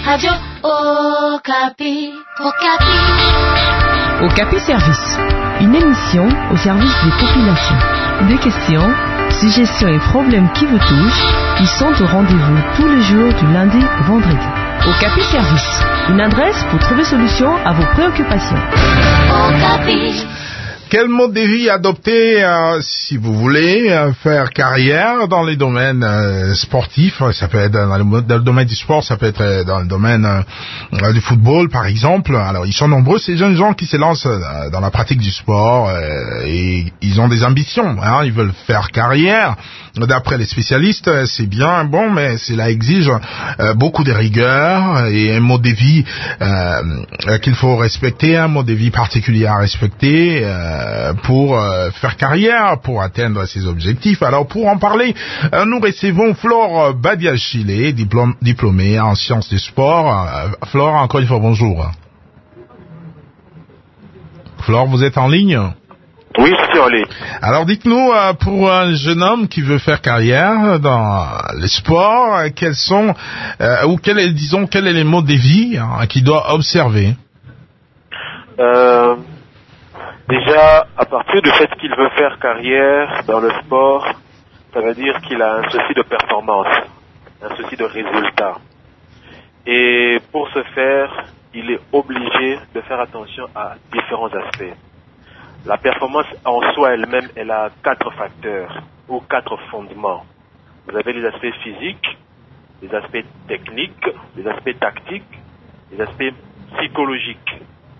Radio Okapi. Okapi. Okapi Service. Une émission au service des populations. Des questions, suggestions et problèmes qui vous touchent, qui sont au rendez-vous tous les jours du lundi au vendredi. Okapi Service. Une adresse pour trouver solution à vos préoccupations. Okapi. Quel mode de vie adopter si vous voulez faire carrière dans les domaines sportifs? Ça peut être dans le domaine du sport, ça peut être dans le domaine du football par exemple. Alors ils sont nombreux ces jeunes gens qui se lancent dans la pratique du sport et ils ont des ambitions, hein, ils veulent faire carrière. D'après les spécialistes, c'est bien bon, mais cela exige beaucoup de rigueur et un mode de vie qu'il faut respecter, un mode de vie particulier à respecter pour faire carrière, pour atteindre ses objectifs. Alors pour en parler, nous recevons Flore Badiachile, diplômée en sciences du sport. Flore, encore une fois, bonjour. Flore, vous êtes en ligne? Oui, je suis en ligne. Alors dites-nous, pour un jeune homme qui veut faire carrière dans les sports, quels sont, quel est les modes de vie qu'il doit observer? Déjà, à partir du fait qu'il veut faire carrière dans le sport, ça veut dire qu'il a un souci de performance, un souci de résultat. Et pour ce faire, il est obligé de faire attention à différents aspects. La performance en soi elle-même, elle a 4 facteurs ou 4 fondements. Vous avez les aspects physiques, les aspects techniques, les aspects tactiques, les aspects psychologiques.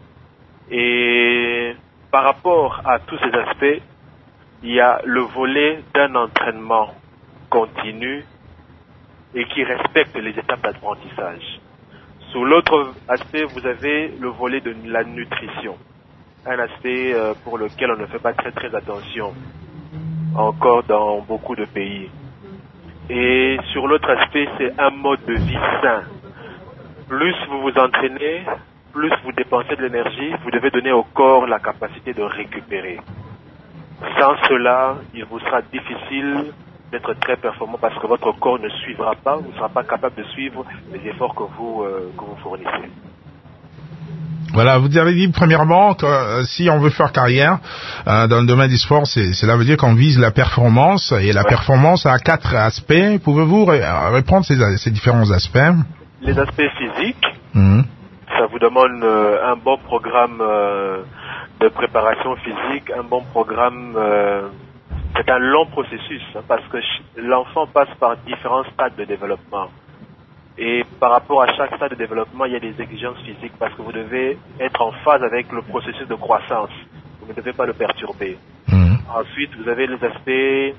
Et par rapport à tous ces aspects, il y a le volet d'un entraînement continu et qui respecte les étapes d'apprentissage. Sous l'autre aspect, vous avez le volet de la nutrition. Un aspect pour lequel on ne fait pas très attention encore dans beaucoup de pays. Et sur l'autre aspect, c'est un mode de vie sain. Plus vous vous entraînez, plus vous dépensez de l'énergie, vous devez donner au corps la capacité de récupérer. Sans cela, il vous sera difficile d'être très performant parce que votre corps ne suivra pas, vous ne sera pas capable de suivre les efforts que vous fournissez. Voilà, vous avez dit premièrement que si on veut faire carrière dans le domaine du sport, cela veut dire qu'on vise la performance et la performance a 4 aspects. Pouvez-vous répondre ces différents aspects? Les aspects physiques, ça vous demande un bon programme de préparation physique, un bon programme. C'est un long processus parce que l'enfant passe par différents stades de développement. Et par rapport à chaque stade de développement, il y a des exigences physiques parce que vous devez être en phase avec le processus de croissance. Vous ne devez pas le perturber. Ensuite, vous avez les aspects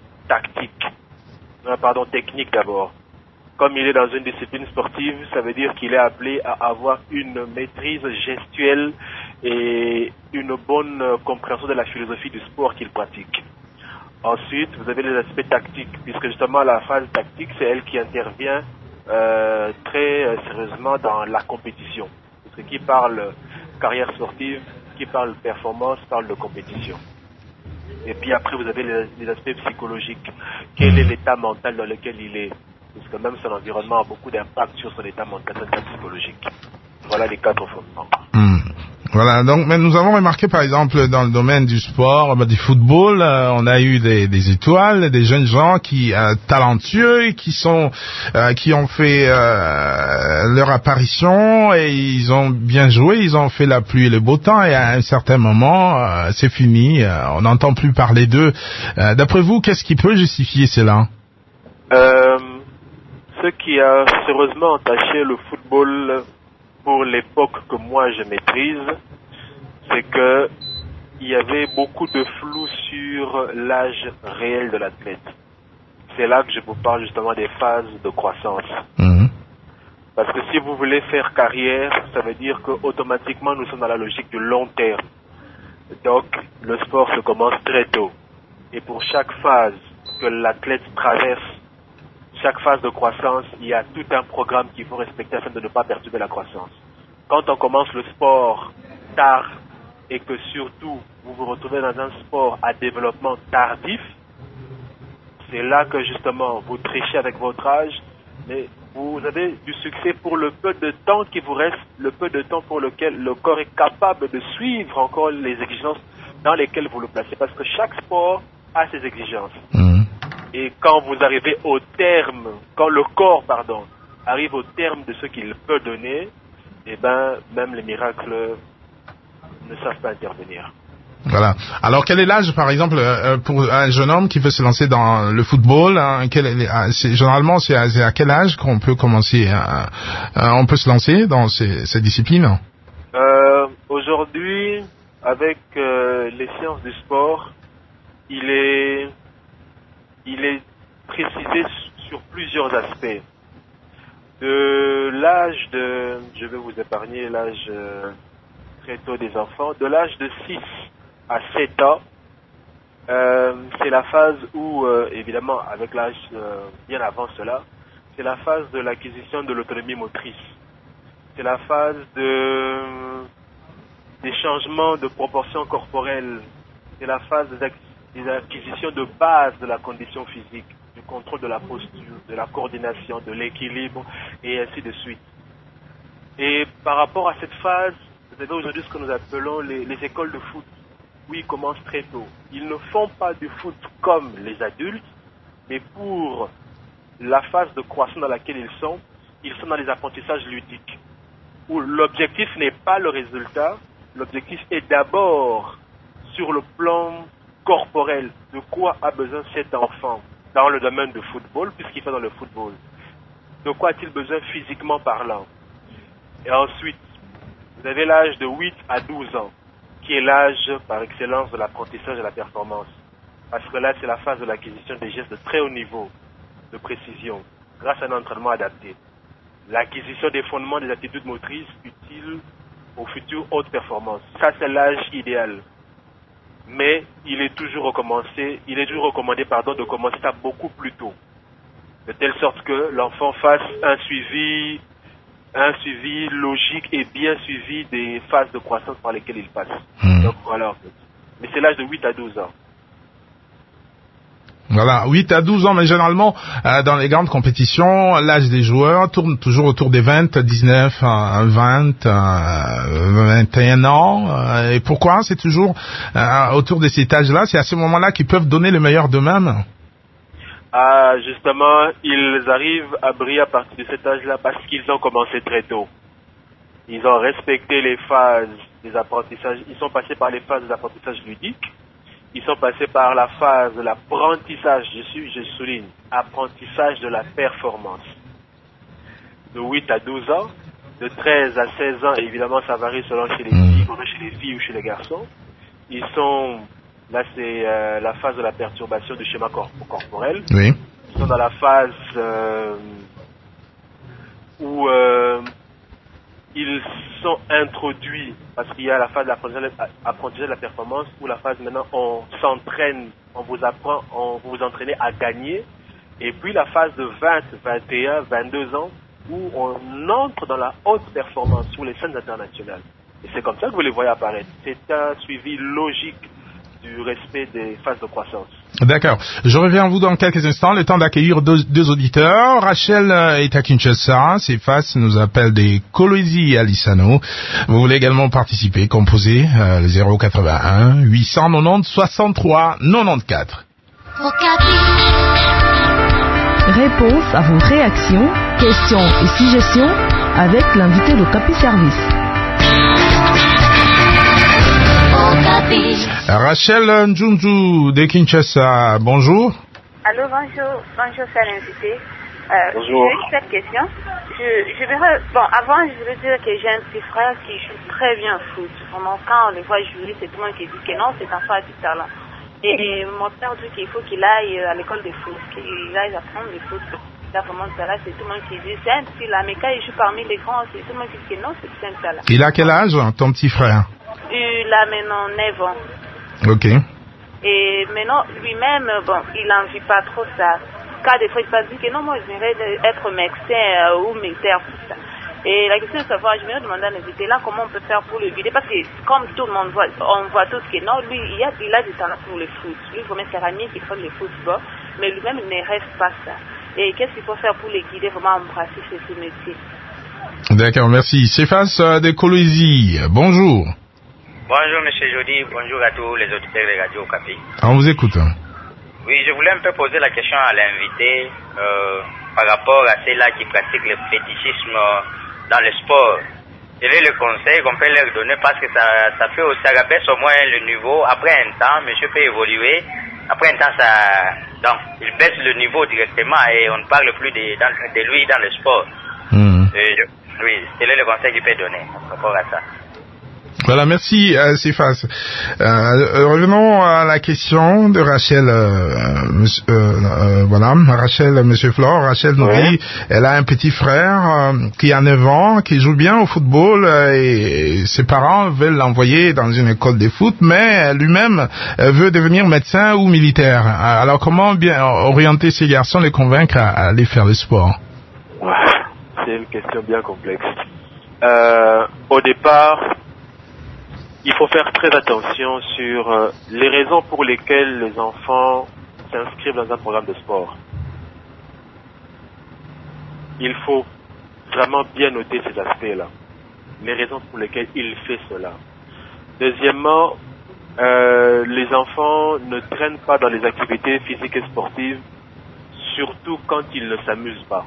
techniques d'abord. Comme il est dans une discipline sportive, ça veut dire qu'il est appelé à avoir une maîtrise gestuelle et une bonne compréhension de la philosophie du sport qu'il pratique. Ensuite, vous avez les aspects tactiques, puisque justement la phase tactique, c'est elle qui intervient très sérieusement dans la compétition. Parce que qui parle carrière sportive, qui parle performance, parle de compétition. Et puis après, vous avez les aspects psychologiques. Quel est l'état mental dans lequel il est? Parce que même son environnement a beaucoup d'impact sur son état mental, son état psychologique. Voilà les 4 fondements. Voilà, donc mais nous avons remarqué par exemple dans le domaine du sport, du football, on a eu des étoiles, des jeunes gens qui talentueux et qui ont fait leur apparition et ils ont bien joué, ils ont fait la pluie et le beau temps et à un certain moment c'est fini, on n'entend plus parler d'eux. D'après vous, qu'est-ce qui peut justifier cela? Ce qui a sérieusement entaché le football pour l'époque que moi je maîtrise, c'est que il y avait beaucoup de flou sur l'âge réel de l'athlète. C'est là que je vous parle justement des phases de croissance. Parce que si vous voulez faire carrière, ça veut dire que automatiquement nous sommes dans la logique du long terme. Donc le sport se commence très tôt. Et pour chaque phase que l'athlète traverse, chaque phase de croissance, il y a tout un programme qu'il faut respecter afin de ne pas perturber la croissance. Quand on commence le sport tard et que surtout vous vous retrouvez dans un sport à développement tardif, c'est là que justement vous trichez avec votre âge, mais vous avez du succès pour le peu de temps qui vous reste, le peu de temps pour lequel le corps est capable de suivre encore les exigences dans lesquelles vous le placez. Parce que chaque sport a ses exigences. Et quand vous arrivez au terme, quand le corps, arrive au terme de ce qu'il peut donner, eh ben, même les miracles ne savent pas intervenir. Voilà. Alors, quel est l'âge, par exemple, pour un jeune homme qui veut se lancer dans le football, hein, généralement, c'est à quel âge qu'on peut commencer, on peut se lancer dans ces disciplines? Aujourd'hui, avec les sciences du sport, il est précisé sur plusieurs aspects. De l'âge de, je vais vous épargner l'âge très tôt des enfants, de l'âge de 6 à 7 ans, c'est la phase où, évidemment, avec l'âge bien avant cela, c'est la phase de l'acquisition de l'autonomie motrice. C'est la phase des changements de proportions corporelles. C'est la phase des acquisitions de base de la condition physique, du contrôle de la posture, de la coordination, de l'équilibre, et ainsi de suite. Et par rapport à cette phase, vous avez aujourd'hui ce que nous appelons les écoles de foot. Oui, ils commencent très tôt. Ils ne font pas du foot comme les adultes, mais pour la phase de croissance dans laquelle ils sont dans les apprentissages ludiques, où l'objectif n'est pas le résultat, l'objectif est d'abord sur le plan corporel, de quoi a besoin cet enfant dans le domaine du football, puisqu'il fait dans le football. De quoi a-t-il besoin physiquement parlant? Et ensuite, vous avez l'âge de 8 à 12 ans, qui est l'âge par excellence de l'apprentissage de la performance. Parce que là, c'est la phase de l'acquisition des gestes de très haut niveau, de précision, grâce à un entraînement adapté. L'acquisition des fondements des aptitudes motrices utiles aux futures hautes performances. Ça, c'est l'âge idéal. Mais il est toujours recommandé, de commencer ça beaucoup plus tôt. De telle sorte que l'enfant fasse un suivi logique et bien suivi des phases de croissance par lesquelles il passe. Donc voilà. Mais c'est l'âge de 8 à 12 ans. Voilà, 8 à 12 ans, mais généralement, dans les grandes compétitions, l'âge des joueurs tourne toujours autour des 20, 19, 20, 21 ans. Et pourquoi c'est toujours autour de cet âge-là? C'est à ce moment-là qu'ils peuvent donner le meilleur d'eux-mêmes? Justement, ils arrivent à briller à partir de cet âge-là parce qu'ils ont commencé très tôt. Ils ont respecté les phases des apprentissages. Ils sont passés par les phases des apprentissages ludiques. Ils sont passés par la phase de l'apprentissage, je souligne, apprentissage de la performance. De 8 à 12 ans, de 13 à 16 ans, évidemment ça varie selon chez les filles ou chez les garçons. Ils sont, là c'est la phase de la perturbation du schéma corporel. Oui. Ils sont dans la phase où ils sont introduits, parce qu'il y a la phase d'apprentissage de la performance, où la phase maintenant on s'entraîne, on vous apprend, vous vous entraînez à gagner, et puis la phase de 20, 21, 22 ans, où on entre dans la haute performance sur les scènes internationales. Et c'est comme ça que vous les voyez apparaître. C'est un suivi logique du respect des phases de croissance. D'accord. Je reviens à vous dans quelques instants. Le temps d'accueillir deux auditeurs. Rachel est à Kinshasa. Ses faces nous appellent des Kolwezi à Lissano. Vous voulez également participer. Composez le 081 890 63 94. Réponse à vos réactions, questions et suggestions avec l'invité de Okapi Service. Rachel Njunju de Kinshasa, bonjour. Allô, bonjour, c'est l'invité. Bonjour. J'ai cette question. Je verrais, avant, je veux dire que j'ai un petit frère qui joue très bien au foot. Vraiment, quand on le voit jouer, c'est tout le monde qui dit que non, c'est un enfant à du talent. Et mon père dit qu'il faut qu'il aille à l'école de foot, qu'il aille apprendre le foot. Il a vraiment ça là, c'est tout le monde qui dit, c'est un petit là, mais quand il joue parmi les grands, c'est tout le monde qui dit que non, c'est un talent. Il a quel âge, ton petit frère? Il a maintenant 9 ans. Ok. Et maintenant, lui-même, il n'en vit pas trop ça. Car des fois, il se dit que non, moi, j'aimerais être médecin ou militaire, tout ça. Et la question est de savoir, je me demande à l'invité là, comment on peut faire pour le vider. Parce que, comme tout le monde voit, on voit tous que non, lui, il a du talent pour le foot. Lui, il faut mettre ses amis qui font le football, mais lui-même, il ne reste pas ça. Et qu'est-ce qu'il faut faire pour les guider vraiment à embrasser ce métier? D'accord, merci. Céphas de Colosie, bonjour. Bonjour M. Jody, bonjour à tous les auditeurs de Radio Okapi. On vous écoute. Oui, je voulais un peu poser la question à l'invité par rapport à ceux-là qui pratiquent le fétichisme dans le sport. Quel est le conseil qu'on peut leur donner, parce que ça rabaisse au moins le niveau. Après un temps, monsieur peut évoluer. Après un temps, donc, il baisse le niveau directement et on ne parle plus de lui dans le sport. Oui, quel est le conseil qu'il peut donner par rapport à ça? Voilà, merci Céphas. Revenons à la question de Rachel. Rachel, Monsieur Flore. Rachel nous dit, elle a un petit frère qui a 9 ans, qui joue bien au football et ses parents veulent l'envoyer dans une école de foot, mais lui-même veut devenir médecin ou militaire. Alors comment bien orienter ces garçons, les convaincre à aller faire le sport? C'est une question bien complexe. Au départ, il faut faire très attention sur les raisons pour lesquelles les enfants s'inscrivent dans un programme de sport. Il faut vraiment bien noter ces aspects-là, les raisons pour lesquelles il fait cela. Deuxièmement, les enfants ne traînent pas dans les activités physiques et sportives, surtout quand ils ne s'amusent pas.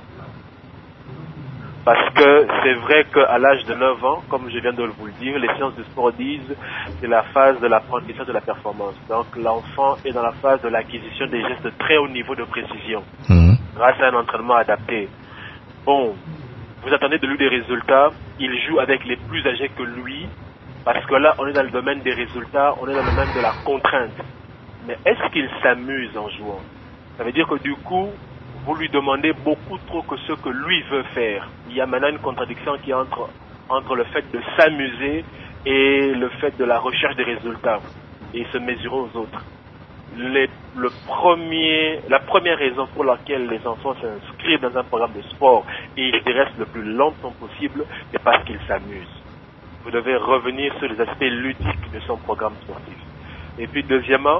Parce que c'est vrai qu'à l'âge de 9 ans, comme je viens de vous le dire, les sciences du sport disent c'est la phase de l'apprentissage de la performance. Donc l'enfant est dans la phase de l'acquisition des gestes de très haut niveau de précision, grâce à un entraînement adapté. Bon, vous attendez de lui des résultats, il joue avec les plus âgés que lui, parce que là on est dans le domaine des résultats, on est dans le domaine de la contrainte. Mais est-ce qu'il s'amuse en jouant? Ça veut dire que du coup, vous lui demandez beaucoup trop que ce que lui veut faire. Il y a maintenant une contradiction qui est entre le fait de s'amuser et le fait de la recherche des résultats et se mesurer aux autres. La première raison pour laquelle les enfants s'inscrivent dans un programme de sport et ils y restent le plus longtemps possible, c'est parce qu'ils s'amusent. Vous devez revenir sur les aspects ludiques de son programme sportif. Et puis deuxièmement,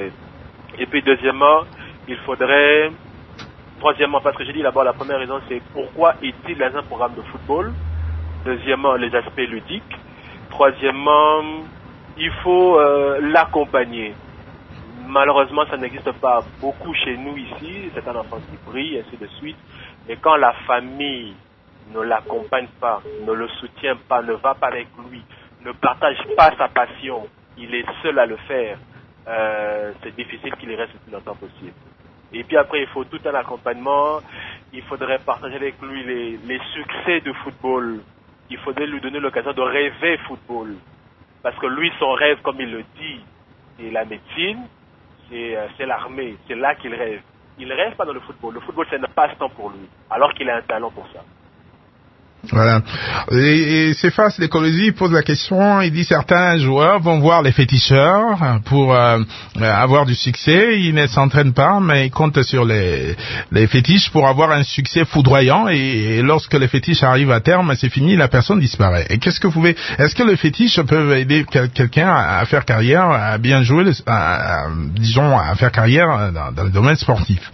il faudrait... Troisièmement, parce que j'ai dit d'abord, la première raison, c'est pourquoi est-il dans un programme de football. Deuxièmement, les aspects ludiques. Troisièmement, il faut l'accompagner. Malheureusement, ça n'existe pas beaucoup chez nous ici. C'est un enfant qui brille, ainsi de suite. Et quand la famille ne l'accompagne pas, ne le soutient pas, ne va pas avec lui, ne partage pas sa passion, il est seul à le faire, c'est difficile qu'il y reste le plus longtemps possible. Et puis après, il faut tout un accompagnement. Il faudrait partager avec lui les succès du football. Il faudrait lui donner l'occasion de rêver football. Parce que lui, son rêve, comme il le dit, c'est la médecine, c'est l'armée. C'est là qu'il rêve. Il ne rêve pas dans le football. Le football, c'est un passe-temps pour lui, alors qu'il a un talent pour ça. Voilà. Et Céphas de Colosie pose la question, il dit certains joueurs vont voir les féticheurs pour avoir du succès, ils ne s'entraînent pas, mais ils comptent sur les fétiches pour avoir un succès foudroyant, et lorsque les fétiches arrivent à terme, c'est fini, la personne disparaît. Et est-ce que le fétiche peut aider quelqu'un à faire carrière, à bien jouer, à faire carrière dans le domaine sportif?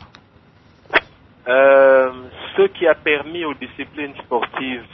Ce qui a permis aux disciplines sportives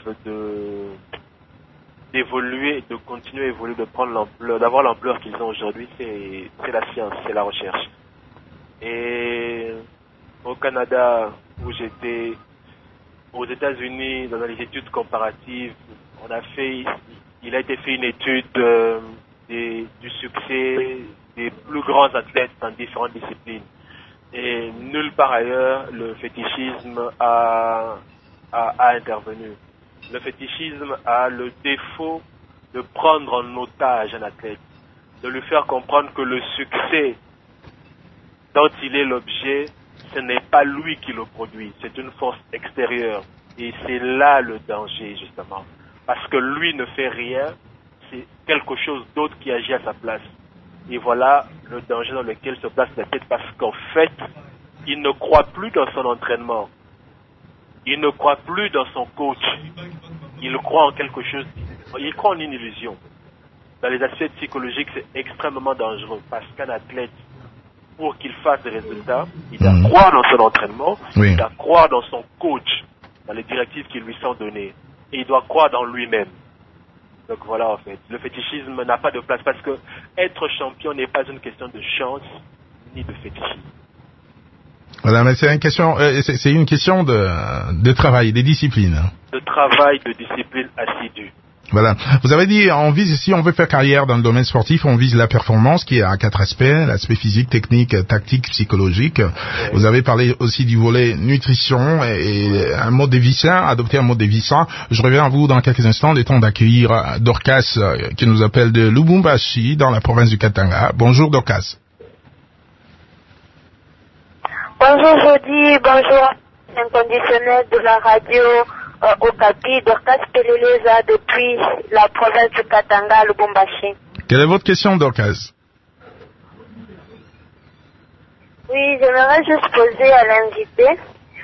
d'évoluer, de continuer à évoluer, de prendre l'ampleur, d'avoir l'ampleur qu'ils ont aujourd'hui, c'est la science, c'est la recherche. Et au Canada, où j'étais, aux États-Unis, dans les études comparatives, il a été fait une étude du succès des plus grands athlètes dans différentes disciplines. Et nulle part ailleurs, le fétichisme a intervenu. Le fétichisme a le défaut de prendre en otage un athlète, de lui faire comprendre que le succès dont il est l'objet, ce n'est pas lui qui le produit, c'est une force extérieure. Et c'est là le danger, justement. Parce que lui ne fait rien, c'est quelque chose d'autre qui agit à sa place. Et voilà le danger dans lequel se place la tête, parce qu'en fait, il ne croit plus dans son entraînement. Il ne croit plus dans son coach. Il croit en quelque chose. Il croit en une illusion. Dans les aspects psychologiques, c'est extrêmement dangereux, parce qu'un athlète, pour qu'il fasse des résultats, il doit croire dans son entraînement, il doit croire dans son coach, dans les directives qui lui sont données. Et il doit croire dans lui-même. Donc voilà, en fait. Le fétichisme n'a pas de place parce que être champion n'est pas une question de chance ni de fétichisme. Voilà, mais c'est une question de travail, des disciplines. De travail, de discipline assidue. Voilà. Vous avez dit, si on veut faire carrière dans le domaine sportif, on vise la performance qui a 4 aspects, l'aspect physique, technique, tactique, psychologique. Oui. Vous avez parlé aussi du volet nutrition et un mode de vie sain, adopter un mode de vie sain. Je reviens à vous dans quelques instants, le temps d'accueillir Dorcas qui nous appelle de Lubumbashi dans la province du Katanga. Bonjour Dorcas. Bonjour Jody, bonjour inconditionnel de la radio Okapi, Dorcas Peleleza depuis la province du Katanga, Lubumbashi. Quelle est votre question, Dorcas? Oui, j'aimerais juste poser à l'invité.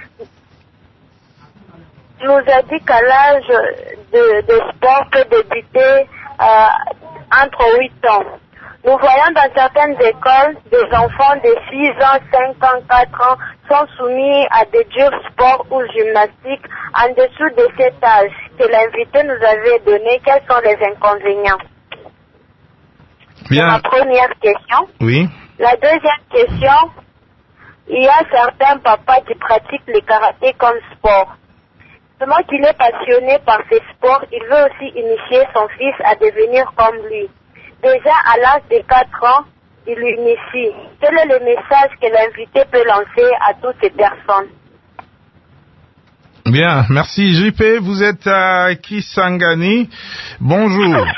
Il nous a dit qu'à l'âge de sport peut débuter entre 8 ans. Nous voyons dans certaines écoles des enfants de 6 ans, 5 ans, 4 ans sont soumis à des durs sports ou gymnastiques en dessous de cet âge que l'invité nous avait donné. Quels sont les inconvénients? Bien. C'est ma première question. Oui. La deuxième question, il y a certains papas qui pratiquent le karaté comme sport. Seulement qu'il est passionné par ces sports, il veut aussi initier son fils à devenir comme lui. Déjà à l'âge de 4 ans, il l'initie. Quel est le message que l'invité peut lancer à toutes ces personnes? Bien, merci JP, vous êtes à Kisangani. Bonjour.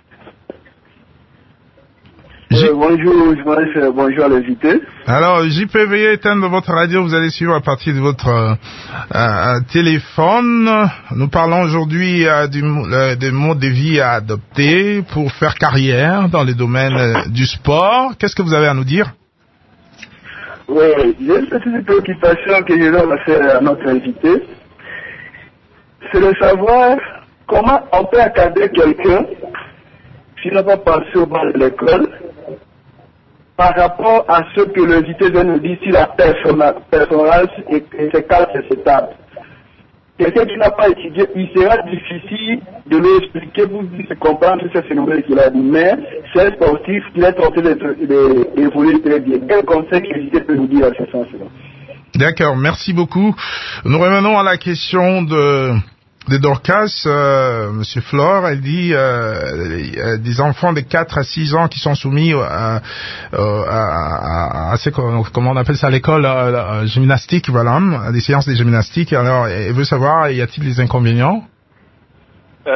Bonjour, je voudrais faire bonjour à l'invité. Alors, JP, veuillez éteindre votre radio, vous allez suivre à partir de votre téléphone. Nous parlons aujourd'hui du mode de vie à adopter pour faire carrière dans le domaine du sport. Qu'est-ce que vous avez à nous dire? Oui, j'ai une petite préoccupation que je dois faire à notre invité. C'est de savoir comment on peut accadrer quelqu'un s'il n'a pas passé au bas de l'école par rapport à ce que l'invité vient nous dire si la performance et ses cadres c'est stable. Quelqu'un qui n'a pas étudié, il sera difficile de lui expliquer pour lui comprendre ce phénomène qu'il a dit. Mais c'est un sportif qui est tenté d'évoluer très bien. Quel conseil que l'invité peut nous dire à ce sens-là? D'accord, merci beaucoup. Nous revenons à la question de Dorcas, Monsieur Flore, elle dit des enfants de 4 à 6 ans qui sont soumis à comment on appelle ça, à l'école gymnastique, voilà, à des séances de gymnastique. Alors, elle veut savoir, y a-t-il des inconvénients? 4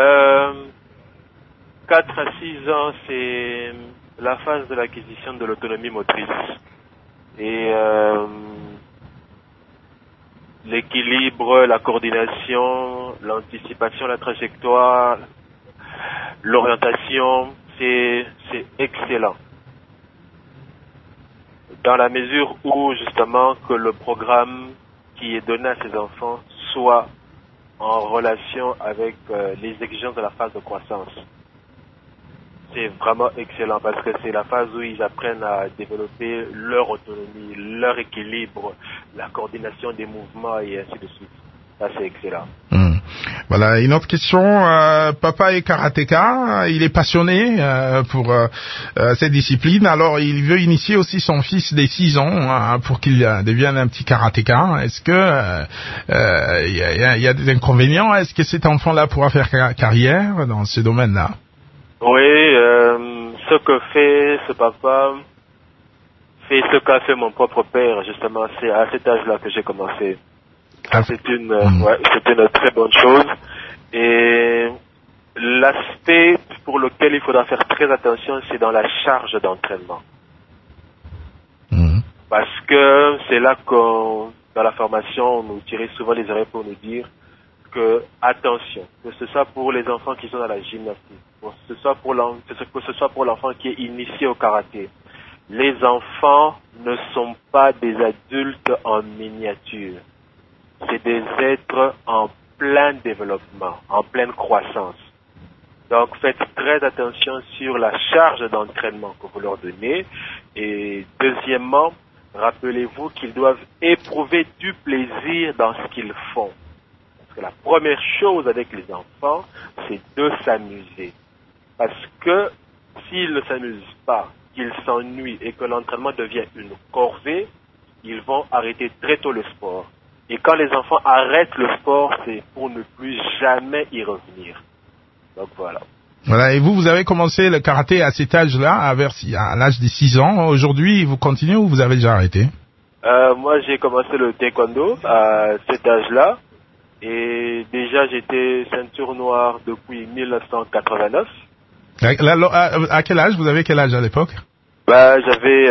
à 6 ans, c'est la phase de l'acquisition de l'autonomie motrice. Et l'équilibre, la coordination, l'anticipation, la trajectoire, l'orientation, c'est excellent. Dans la mesure où, justement, que le programme qui est donné à ces enfants soit en relation avec les exigences de la phase de croissance. C'est vraiment excellent parce que c'est la phase où ils apprennent à développer leur autonomie, leur équilibre, la coordination des mouvements et ainsi de suite. Ça, c'est excellent. Voilà, une autre question. Papa est karatéka, il est passionné pour cette discipline. Alors, il veut initier aussi son fils de 6 ans pour qu'il devienne un petit karatéka. Est-ce que il y a des inconvénients? Est-ce que cet enfant-là pourra faire carrière dans ce domaine-là? Oui, ce que fait ce papa fait ce qu'a fait mon propre père, justement. C'est à cet âge-là que j'ai commencé. C'est une très bonne chose. Et l'aspect pour lequel il faudra faire très attention, c'est dans la charge d'entraînement. Parce que c'est là qu'on, dans la formation, on nous tirait souvent les oreilles pour nous dire que, attention, que ce soit pour les enfants qui sont dans la gymnastique, que ce soit pour l'enfant qui est initié au karaté, les enfants ne sont pas des adultes en miniature. C'est des êtres en plein développement, en pleine croissance. Donc faites très attention sur la charge d'entraînement que vous leur donnez. Et deuxièmement, rappelez-vous qu'ils doivent éprouver du plaisir dans ce qu'ils font. Parce que la première chose avec les enfants, c'est de s'amuser. Parce que s'ils ne s'amusent pas, qu'ils s'ennuient et que l'entraînement devient une corvée, ils vont arrêter très tôt le sport. Et quand les enfants arrêtent le sport, c'est pour ne plus jamais y revenir. Donc voilà. Voilà, et vous avez commencé le karaté à cet âge-là, à l'âge de 6 ans. Aujourd'hui, vous continuez ou vous avez déjà arrêté? Moi, j'ai commencé le taekwondo à cet âge-là. Et déjà, j'étais ceinture noire depuis 1989. À quel âge? Vous avez quel âge à l'époque? J'avais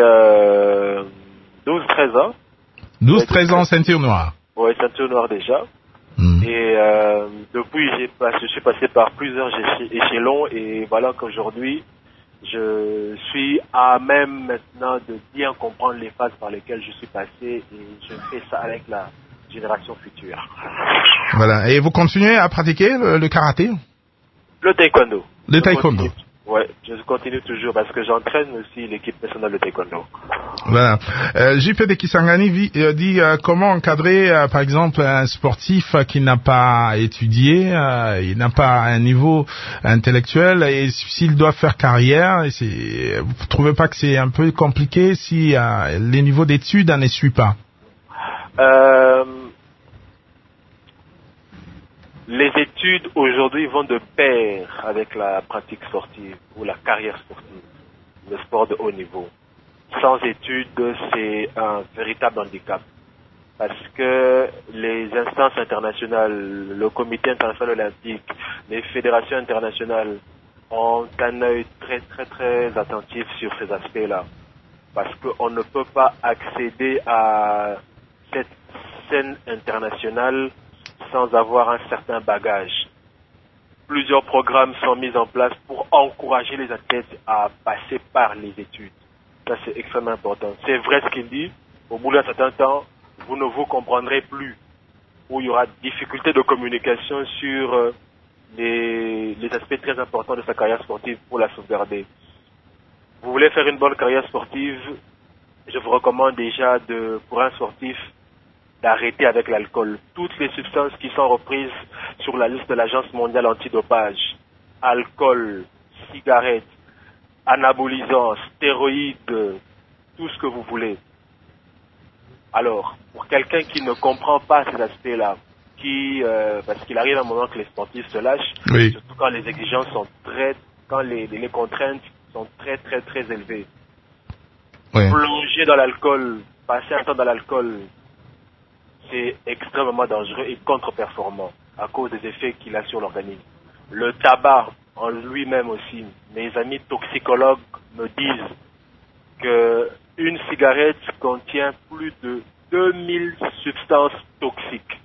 12-13 ans. 12-13 ans, ceinture noire. Oui, ceinture noire déjà. Et depuis, je suis passé par plusieurs échelons et voilà qu'aujourd'hui, je suis à même maintenant de bien comprendre les phases par lesquelles je suis passé et je fais ça avec la génération future. Voilà. Et vous continuez à pratiquer le karaté? Le taekwondo. Le taekwondo. Oui, je continue toujours parce que j'entraîne aussi l'équipe nationale de taekwondo. Voilà. JP Kisangani dit comment encadrer par exemple un sportif qui n'a pas étudié, il n'a pas un niveau intellectuel et s'il doit faire carrière, vous trouvez pas que c'est un peu compliqué si les niveaux d'études ne suivent pas? Les études aujourd'hui vont de pair avec la pratique sportive ou la carrière sportive, le sport de haut niveau. Sans études, c'est un véritable handicap. Parce que les instances internationales, le comité international olympique, les fédérations internationales ont un œil très très très attentif sur ces aspects-là. Parce qu'on ne peut pas accéder à cette scène internationale sans avoir un certain bagage. Plusieurs programmes sont mis en place pour encourager les athlètes à passer par les études. Ça, c'est extrêmement important. C'est vrai ce qu'il dit. Au bout d'un certain temps, vous ne vous comprendrez plus. Où il y aura difficulté de communication sur les aspects très importants de sa carrière sportive pour la sauvegarder. Vous voulez faire une bonne carrière sportive, je vous recommande déjà pour un sportif d'arrêter avec l'alcool. Toutes les substances qui sont reprises sur la liste de l'Agence mondiale antidopage, alcool, cigarettes, anabolisants, stéroïdes, tout ce que vous voulez. Alors, pour quelqu'un qui ne comprend pas ces aspects-là, parce qu'il arrive un moment que les sportifs se lâchent, oui. Surtout quand les exigences sont quand les contraintes sont très très très élevées. Oui. Plonger dans l'alcool, passer un temps dans l'alcool, c'est extrêmement dangereux et contre-performant à cause des effets qu'il a sur l'organisme. Le tabac en lui-même aussi, mes amis toxicologues me disent que une cigarette contient plus de 2000 substances toxiques.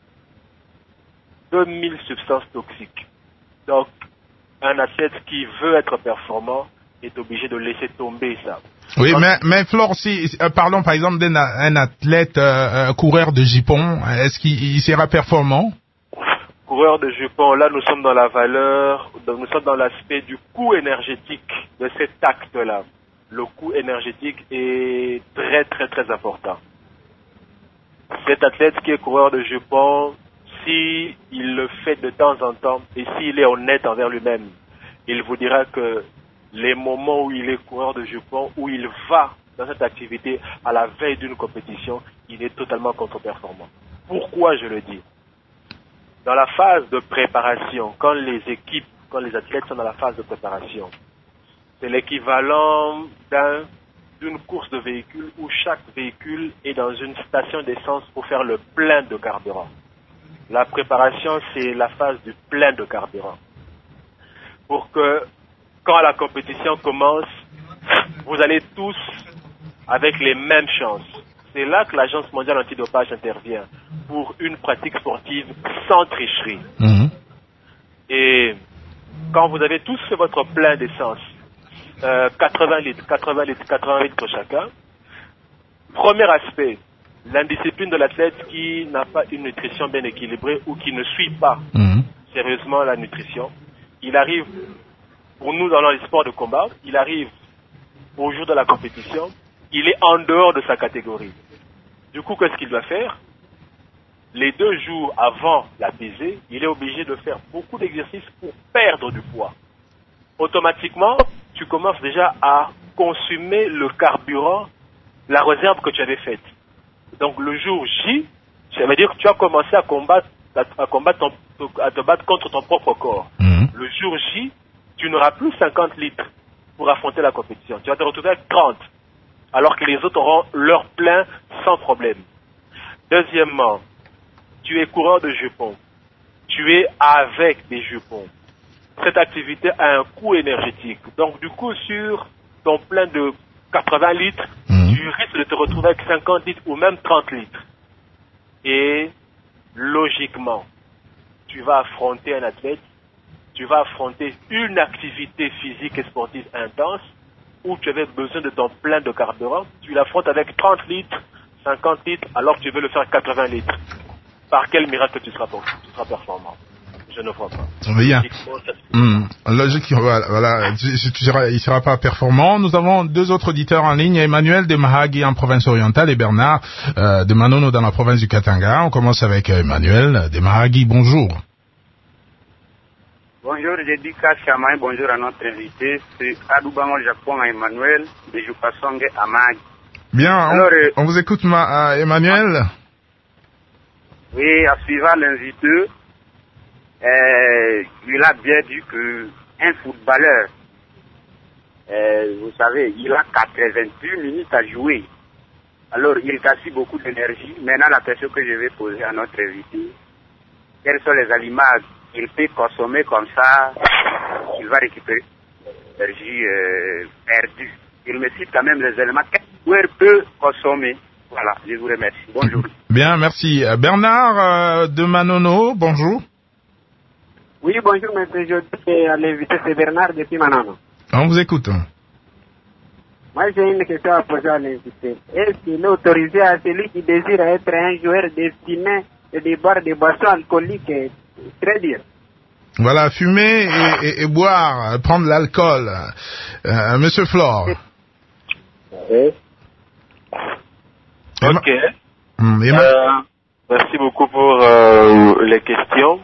2000 substances toxiques. Donc, un athlète qui veut être performant est obligé de laisser tomber ça. Oui, mais Flore, parlons par exemple d'un athlète coureur de jupons, est-ce qu'il sera performant? Coureur de jupons, là nous sommes dans la valeur, nous sommes dans l'aspect du coût énergétique de cet acte-là. Le coût énergétique est très très très important. Cet athlète qui est coureur de jupons, s'il le fait de temps en temps et s'il est honnête envers lui-même, il vous dira que les moments où il est coureur de jupons, où il va dans cette activité à la veille d'une compétition, il est totalement contre-performant. Pourquoi je le dis? Dans la phase de préparation, quand les athlètes sont dans la phase de préparation, c'est l'équivalent d'une course de véhicule où chaque véhicule est dans une station d'essence pour faire le plein de carburant. La préparation, c'est la phase du plein de carburant. Pour que, quand la compétition commence, vous allez tous avec les mêmes chances. C'est là que l'Agence mondiale antidopage intervient pour une pratique sportive sans tricherie. Mmh. Et quand vous avez tous fait votre plein d'essence, 80 litres chacun, premier aspect, l'indiscipline de l'athlète qui n'a pas une nutrition bien équilibrée ou qui ne suit pas sérieusement la nutrition. Il arrive, pour nous dans les sports de combat, il arrive au jour de la compétition, il est en dehors de sa catégorie. Du coup, qu'est-ce qu'il doit faire? Les 2 jours avant la pesée, il est obligé de faire beaucoup d'exercices pour perdre du poids. Automatiquement, tu commences déjà à consumer le carburant, la réserve que tu avais faite. Donc le jour J, ça veut dire que tu as commencé à te battre contre ton propre corps. Le jour J, tu n'auras plus 50 litres pour affronter la compétition. Tu vas te retrouver avec 30, alors que les autres auront leur plein sans problème. Deuxièmement, tu es coureur de jupons. Tu es avec des jupons. Cette activité a un coût énergétique. Donc, du coup, sur ton plein de 80 litres, tu risques de te retrouver avec 50 litres ou même 30 litres. Et, logiquement, tu vas affronter un athlète, tu vas affronter une activité physique et sportive intense où tu avais besoin de ton plein de carburant. Tu l'affrontes avec 30 litres, 50 litres, alors que tu veux le faire 80 litres. Par quel miracle tu seras performant? Je ne vois pas. Bien. Logique, voilà. Il sera pas performant. Nous avons 2 autres auditeurs en ligne. Emmanuel de Mahagi en province orientale et Bernard de Manono dans la province du Katanga. On commence avec Emmanuel de Mahagi. Bonjour. Bonjour, j'ai dit Kachamaï. Bonjour à notre invité. C'est Adoubamo Japon à Emmanuel de Jukasongue à Mahagi. Bien. Alors, on vous écoute, Emmanuel. Oui, en suivant l'invité, il a bien dit que un footballeur, vous savez, il a 88 minutes à jouer. Alors, il gaspille beaucoup d'énergie. Maintenant, la question que je vais poser à notre invité, quels sont les aliments qu'il peut consommer comme ça, il va récupérer l'énergie perdue. Il me cite quand même les éléments qu'un joueur peut consommer. Voilà, je vous remercie. Bonjour. Bien, merci. Bernard de Manono, bonjour. Oui, bonjour, monsieur. Je dis à l'invité, c'est Bernard depuis Manono. On vous écoute. Moi, j'ai une question à poser à l'invité. Est-ce qu'il est autorisé à celui qui désire être un joueur destiné de boire des boissons alcooliques? Très bien. Voilà, fumer et boire, prendre l'alcool. Monsieur Flore. Oui. Ok. Merci beaucoup pour les questions.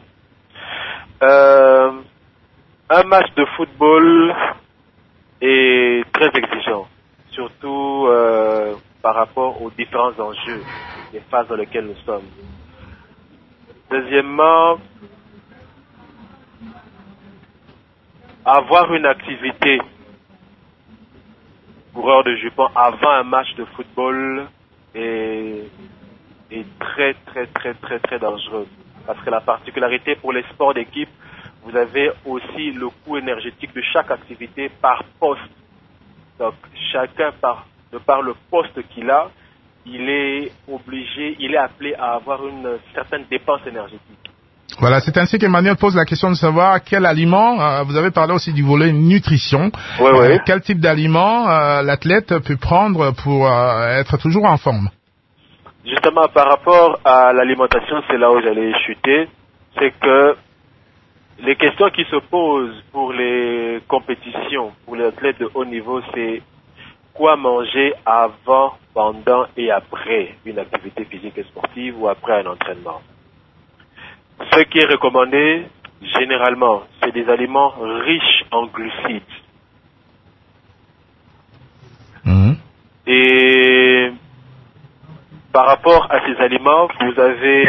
Un match de football est très exigeant, surtout par rapport aux différents enjeux, les phases dans lesquelles nous sommes. Deuxièmement, avoir une activité coureur de jupons avant un match de football est très dangereux. Parce que la particularité pour les sports d'équipe, vous avez aussi le coût énergétique de chaque activité par poste. Donc chacun, de par le poste qu'il a, il est appelé à avoir une certaine dépense énergétique. Voilà, c'est ainsi qu'Emmanuel pose la question de savoir quel aliment, vous avez parlé aussi du volet nutrition, oui. Quel type d'aliment l'athlète peut prendre pour être toujours en forme? Justement, par rapport à l'alimentation, c'est là où j'allais chuter, c'est que les questions qui se posent pour les compétitions, pour les athlètes de haut niveau, c'est quoi manger avant, pendant et après une activité physique et sportive ou après un entraînement. Ce qui est recommandé, généralement, c'est des aliments riches en glucides. Et par rapport à ces aliments, vous avez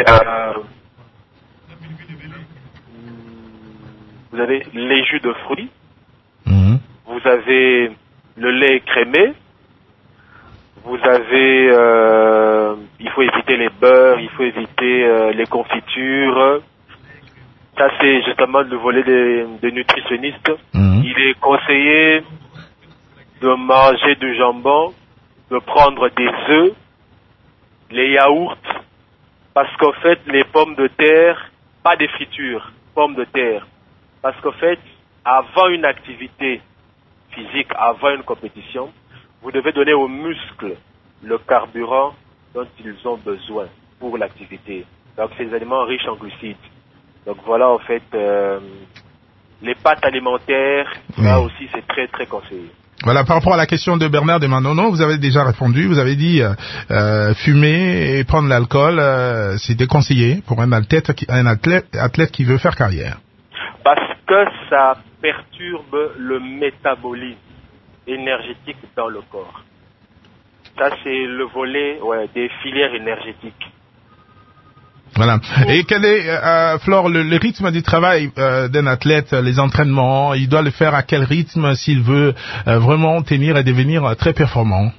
les jus de fruits, vous avez le lait écrémé, vous avez, il faut éviter les beurres, il faut éviter les confitures. Ça, c'est justement le volet des nutritionnistes. Il est conseillé de manger du jambon, de prendre des œufs, les yaourts, parce qu'en fait, les pommes de terre, pas des fritures, pommes de terre. Parce qu'en fait, avant une activité physique, avant une compétition, vous devez donner aux muscles le carburant dont ils ont besoin pour l'activité. Donc, ces aliments riches en glucides. Donc, voilà, en fait, les pâtes alimentaires, là aussi, c'est très conseillé. Voilà, par rapport à la question de Bernard de Manono, vous avez déjà répondu. Vous avez dit fumer et prendre l'alcool, c'est déconseillé pour un athlète qui veut faire carrière. Parce que ça perturbe le métabolisme énergétique dans le corps. Ça, c'est le volet des filières énergétiques. Voilà. Et quel est, Flore, le rythme du travail d'un athlète, les entraînements, il doit le faire à quel rythme s'il veut vraiment tenir et devenir très performant?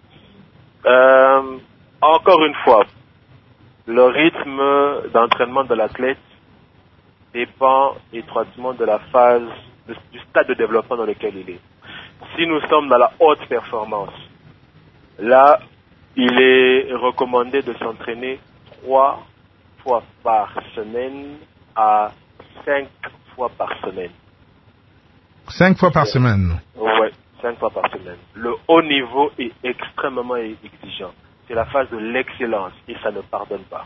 Encore une fois, le rythme d'entraînement de l'athlète dépend étroitement de la phase, du stade de développement dans lequel il est. Si nous sommes dans la haute performance, là, il est recommandé de s'entraîner 3 fois par semaine à 5 fois par semaine. 5 fois par semaine? Oui, 5 fois par semaine. Le haut niveau est extrêmement exigeant. C'est la phase de l'excellence et ça ne pardonne pas.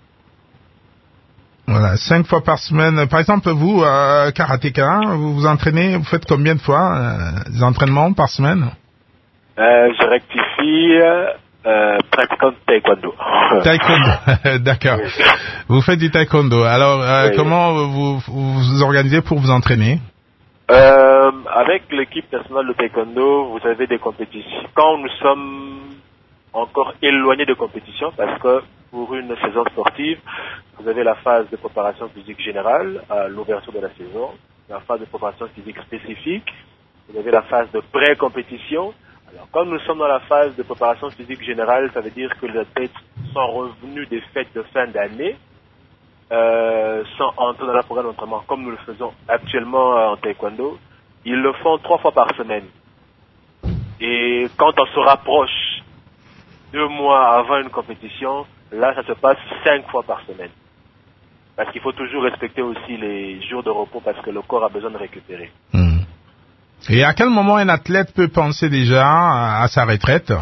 Voilà, 5 fois par semaine. Par exemple, vous, karatéka, vous vous entraînez, vous faites combien de fois des entraînements par semaine? Je rectifie, pratiquant taekwondo. Taekwondo, d'accord. Oui. Vous faites du taekwondo. Alors, oui. Comment vous vous organisez pour vous entraîner? Avec l'équipe nationale de taekwondo, vous avez des compétitions. Quand nous sommes encore éloignés de compétition, parce que pour une saison sportive, vous avez la phase de préparation physique générale à l'ouverture de la saison, la phase de préparation physique spécifique, vous avez la phase de pré-compétition. Alors, comme nous sommes dans la phase de préparation physique générale, ça veut dire que les athlètes sont revenus des fêtes de fin d'année, sont entrés dans le programme d'entraînement, comme nous le faisons actuellement en taekwondo. Ils le font 3 fois par semaine. Et quand on se rapproche 2 mois avant une compétition, là, ça se passe 5 fois par semaine. Parce qu'il faut toujours respecter aussi les jours de repos parce que le corps a besoin de récupérer. Et à quel moment un athlète peut penser déjà à sa retraite?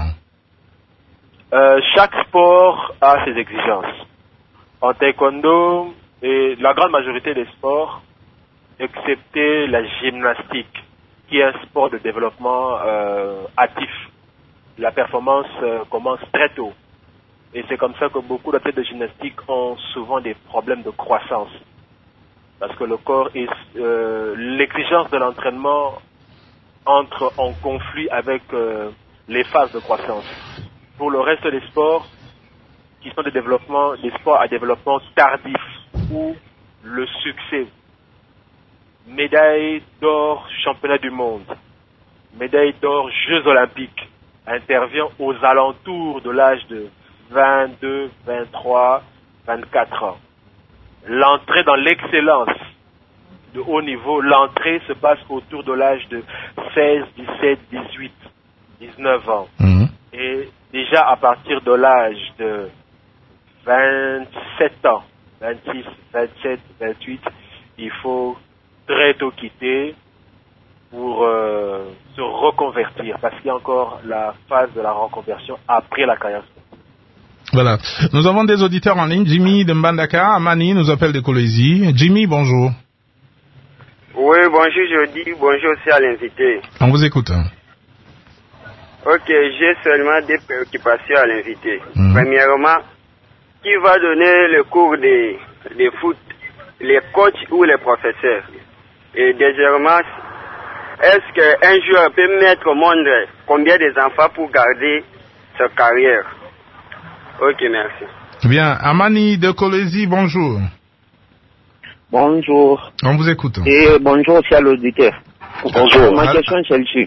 Chaque sport a ses exigences. En taekwondo, et la grande majorité des sports, excepté la gymnastique, qui est un sport de développement hâtif, la performance commence très tôt. Et c'est comme ça que beaucoup d'athlètes de gymnastique ont souvent des problèmes de croissance. Parce que le corps est... l'exigence de l'entraînement entre en conflit avec les phases de croissance. Pour le reste des sports, qui sont des sports à développement tardif, où le succès, médaille d'or championnat du monde, médaille d'or Jeux olympiques, intervient aux alentours de l'âge de 22, 23, 24 ans. L'entrée dans l'excellence de haut niveau, l'entrée se passe autour de l'âge de 16, 17, 18, 19 ans. Et déjà à partir de l'âge de 27 ans, 26, 27, 28, il faut très tôt quitter pour se reconvertir, parce qu'il y a encore la phase de la reconversion après la carrière. Voilà. Nous avons des auditeurs en ligne. Jimmy de Mbandaka, Amani nous appelle de Kolwezi. Jimmy, bonjour. Oui, bonjour, je dis bonjour aussi à l'invité. On vous écoute. Ok, j'ai seulement des préoccupations à l'invité. Premièrement, qui va donner le cours de foot, les coachs ou les professeurs? Et deuxièmement, est-ce qu'un joueur peut mettre au monde combien d'enfants pour garder sa carrière? Ok, merci. Bien, Amani de Kolwezi, bonjour. Bonjour. On vous écoute. Et bonjour aussi à l'auditeur. Bonjour. Ma question est celle-ci.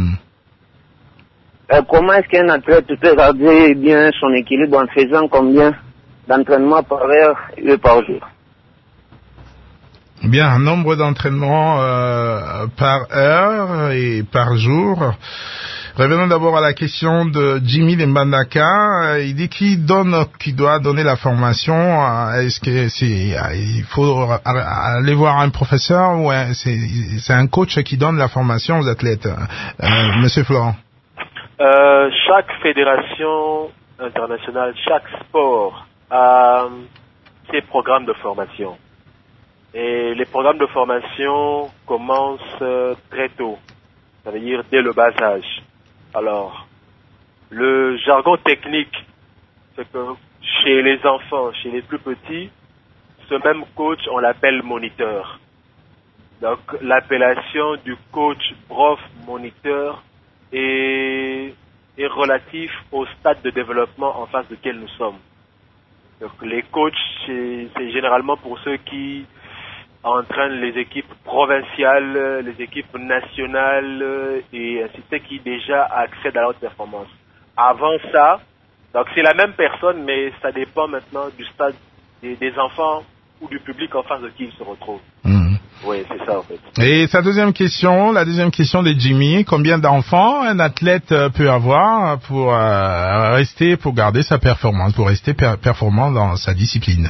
Comment est-ce qu'un athlète peut garder bien son équilibre en faisant combien d'entraînements par heure et par jour? Bien, un nombre d'entraînements par heure et par jour. Revenons d'abord à la question de Jimmy de Mbandaka. Il dit qui doit donner la formation. Est-ce que il faut aller voir un professeur ou c'est un coach qui donne la formation aux athlètes? Monsieur Florent. Chaque fédération internationale, chaque sport a ses programmes de formation. Et les programmes de formation commencent très tôt. ça veut dire dès le bas âge. Alors, le jargon technique, c'est que chez les enfants, chez les plus petits, ce même coach, on l'appelle moniteur. Donc, l'appellation du coach, prof, moniteur est relatif au stade de développement en face duquel nous sommes. Donc, les coachs, c'est généralement pour ceux qui entraînent les équipes provinciales, les équipes nationales et ainsi de suite, qui déjà accèdent à la haute performance. Avant ça, donc c'est la même personne, mais ça dépend maintenant du stade des enfants ou du public en face de qui il se retrouve. Oui, c'est ça en fait. Et la deuxième question de Jimmy, combien d'enfants un athlète peut avoir pour garder sa performance, pour rester performant dans sa discipline?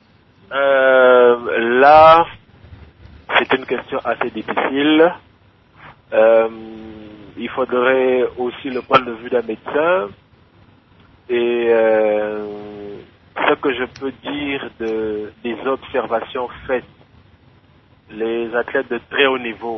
Là, c'est une question assez difficile. Il faudrait aussi le point de vue d'un médecin. Et ce que je peux dire des observations faites, les athlètes de très haut niveau,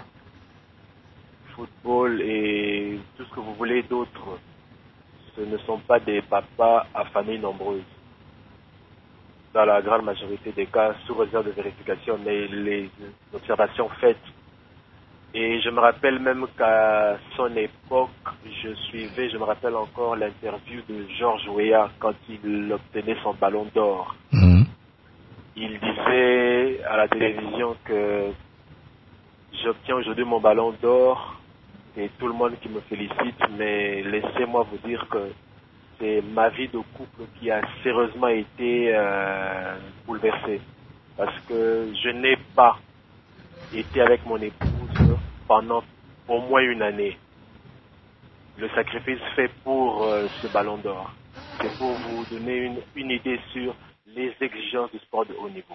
football et tout ce que vous voulez d'autre, ce ne sont pas des papas à famille nombreuse. Dans la grande majorité des cas, sous réserve de vérification, mais les observations faites. Et je me rappelle même qu'à son époque, je me rappelle encore l'interview de Georges Weah quand il obtenait son ballon d'or. Il disait à la télévision que j'obtiens aujourd'hui mon ballon d'or et tout le monde qui me félicite, mais laissez-moi vous dire que c'est ma vie de couple qui a sérieusement été bouleversée. Parce que je n'ai pas été avec mon épouse pendant au moins une année. Le sacrifice fait pour ce ballon d'or, c'est pour vous donner une idée sur les exigences du sport de haut niveau.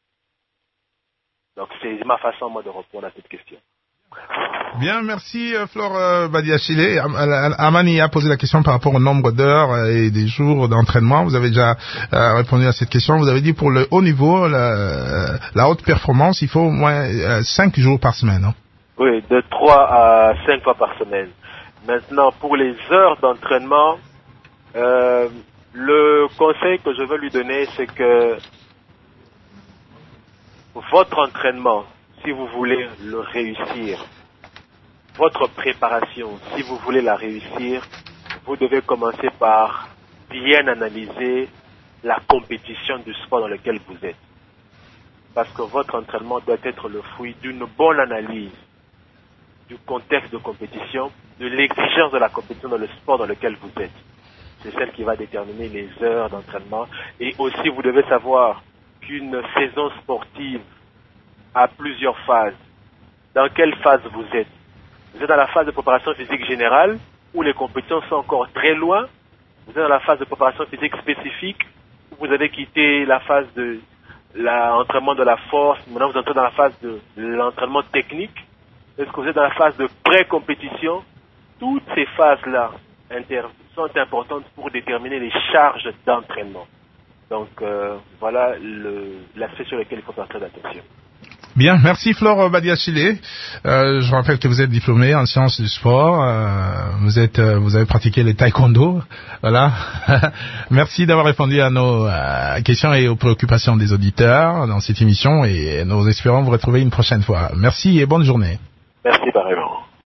Donc c'est ma façon moi de répondre à cette question. Bien, merci Flore Badiachile. Amani a posé la question par rapport au nombre d'heures et des jours d'entraînement. Vous avez déjà répondu à cette question. Vous avez dit pour le haut niveau, la haute performance, il faut au moins 5 jours par semaine. Hein? Oui, de 3 à 5 fois par semaine. Maintenant, pour les heures d'entraînement, le conseil que je veux lui donner, c'est que votre entraînement, si vous voulez le réussir, votre préparation, si vous voulez la réussir, vous devez commencer par bien analyser la compétition du sport dans lequel vous êtes. Parce que votre entraînement doit être le fruit d'une bonne analyse du contexte de compétition, de l'exigence de la compétition dans le sport dans lequel vous êtes. C'est celle qui va déterminer les heures d'entraînement. Et aussi, vous devez savoir qu'une saison sportive a plusieurs phases. Dans quelle phase vous êtes? Vous êtes dans la phase de préparation physique générale, où les compétitions sont encore très loin. Vous êtes dans la phase de préparation physique spécifique, où vous avez quitté la phase de l'entraînement de la force. Maintenant, vous entrez dans la phase de l'entraînement technique. Est-ce que vous êtes dans la phase de pré-compétition? Toutes ces phases-là sont importantes pour déterminer les charges d'entraînement. Donc, voilà l'aspect sur lequel il faut faire très attention. Bien, merci Flore Badiachile. Je rappelle que vous êtes diplômé en sciences du sport. Vous avez pratiqué le taekwondo. Voilà. Merci d'avoir répondu à nos questions et aux préoccupations des auditeurs dans cette émission et nous espérons vous retrouver une prochaine fois. Merci et bonne journée. Merci pareillement.